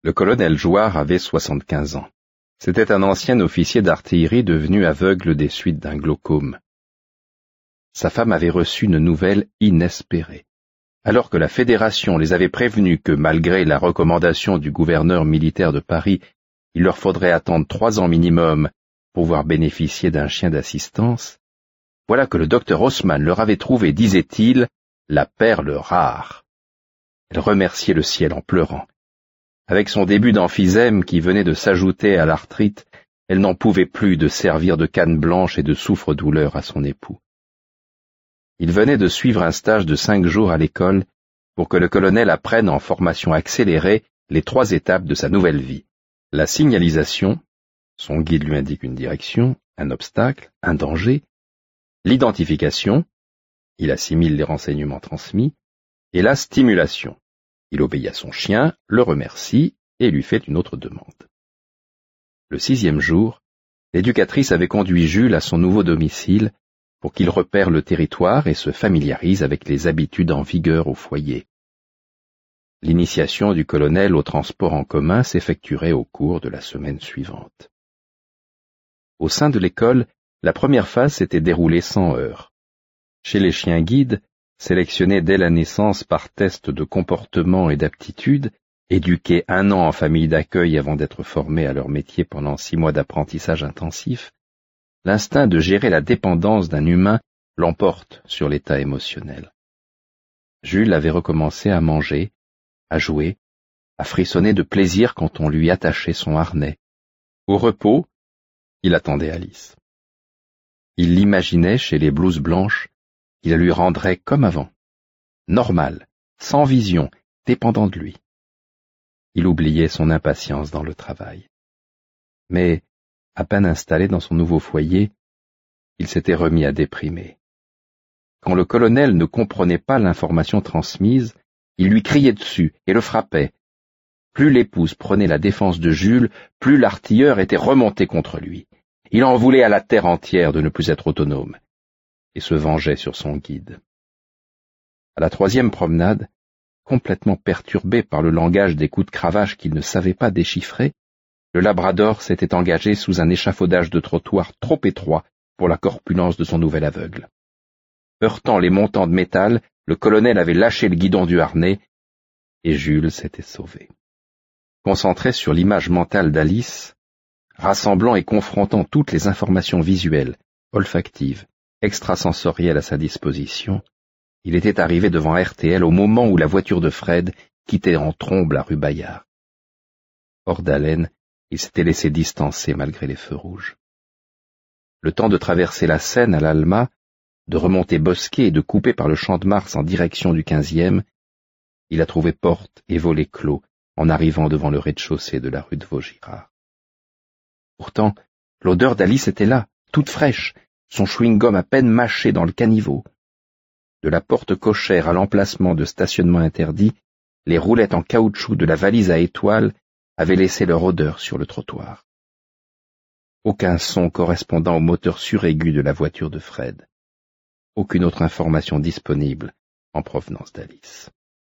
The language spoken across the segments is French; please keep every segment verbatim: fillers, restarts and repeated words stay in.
Le colonel Jouard avait soixante-quinze ans. C'était un ancien officier d'artillerie devenu aveugle des suites d'un glaucome. Sa femme avait reçu une nouvelle inespérée. Alors que la Fédération les avait prévenus que, malgré la recommandation du gouverneur militaire de Paris, il leur faudrait attendre trois ans minimum pour pouvoir bénéficier d'un chien d'assistance, voilà que le docteur Haussmann leur avait trouvé, disait-il, la perle rare. Elle remerciait le ciel en pleurant. Avec son début d'emphysème qui venait de s'ajouter à l'arthrite, elle n'en pouvait plus de servir de canne blanche et de souffre-douleur à son époux. Il venait de suivre un stage de cinq jours à l'école pour que le colonel apprenne en formation accélérée les trois étapes de sa nouvelle vie. La signalisation, son guide lui indique une direction, un obstacle, un danger, l'identification, il assimile les renseignements transmis, et la stimulation. Il obéit à son chien, le remercie et lui fait une autre demande. Le sixième jour, l'éducatrice avait conduit Jules à son nouveau domicile pour qu'il repère le territoire et se familiarise avec les habitudes en vigueur au foyer. L'initiation du colonel au transport en commun s'effectuerait au cours de la semaine suivante. Au sein de l'école, la première phase s'était déroulée sans heurts. Chez les chiens guides, sélectionnés dès la naissance par test de comportement et d'aptitude, éduqués un an en famille d'accueil avant d'être formés à leur métier pendant six mois d'apprentissage intensif, l'instinct de gérer la dépendance d'un humain l'emporte sur l'état émotionnel. Jules avait recommencé à manger, à jouer, à frissonner de plaisir quand on lui attachait son harnais. Au repos, il attendait Alice. Il l'imaginait chez les blouses blanches, il la lui rendrait comme avant, normal, sans vision, dépendant de lui. Il oubliait son impatience dans le travail. Mais, à peine installé dans son nouveau foyer, il s'était remis à déprimer. Quand le colonel ne comprenait pas l'information transmise, il lui criait dessus et le frappait. Plus l'épouse prenait la défense de Jules, plus l'artilleur était remonté contre lui. Il en voulait à la terre entière de ne plus être autonome, et se vengeait sur son guide. À la troisième promenade, complètement perturbé par le langage des coups de cravache qu'il ne savait pas déchiffrer, le labrador s'était engagé sous un échafaudage de trottoir trop étroit pour la corpulence de son nouvel aveugle. Heurtant les montants de métal, le colonel avait lâché le guidon du harnais, et Jules s'était sauvé. Concentré sur l'image mentale d'Alice, rassemblant et confrontant toutes les informations visuelles, olfactives, extrasensorielles à sa disposition, il était arrivé devant R T L au moment où la voiture de Fred quittait en trombe la rue Bayard. Hors d'haleine, il s'était laissé distancer malgré les feux rouges. Le temps de traverser la Seine à l'Alma, de remonter Bosquet et de couper par le champ de Mars en direction du quinzième, il a trouvé porte et volet clos en arrivant devant le rez-de-chaussée de la rue de Vaugirard. Pourtant, l'odeur d'Alice était là, toute fraîche, son chewing-gum à peine mâché dans le caniveau. De la porte cochère à l'emplacement de stationnement interdit, les roulettes en caoutchouc de la valise à étoiles avaient laissé leur odeur sur le trottoir. Aucun son correspondant au moteur suraigu de la voiture de Fred. Aucune autre information disponible en provenance d'Alice.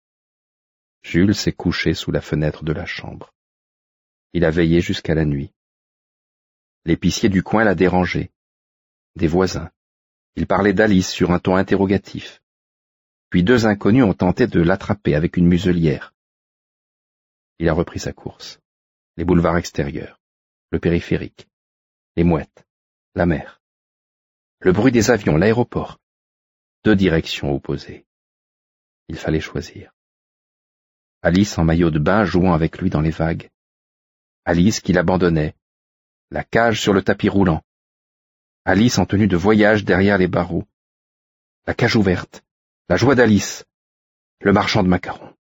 Jules s'est couché sous la fenêtre de la chambre. Il a veillé jusqu'à la nuit. L'épicier du coin l'a dérangé. Des voisins. Il parlait d'Alice sur un ton interrogatif. Puis deux inconnus ont tenté de l'attraper avec une muselière. Il a repris sa course. Les boulevards extérieurs, le périphérique, les mouettes, la mer, le bruit des avions, l'aéroport. Deux directions opposées. Il fallait choisir. Alice en maillot de bain jouant avec lui dans les vagues. Alice qui l'abandonnait. La cage sur le tapis roulant. Alice en tenue de voyage derrière les barreaux. La cage ouverte. La joie d'Alice. Le marchand de macarons.